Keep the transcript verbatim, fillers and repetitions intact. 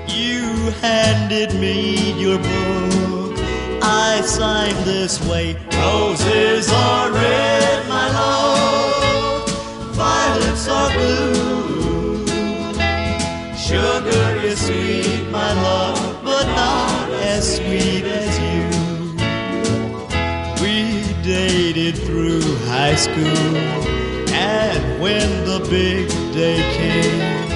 You handed me your book. I signed this way. Roses are red, my love. Violets are blue. Sugar is sweet, my love, but not as sweet as you. We dated through high school, and when the big day came,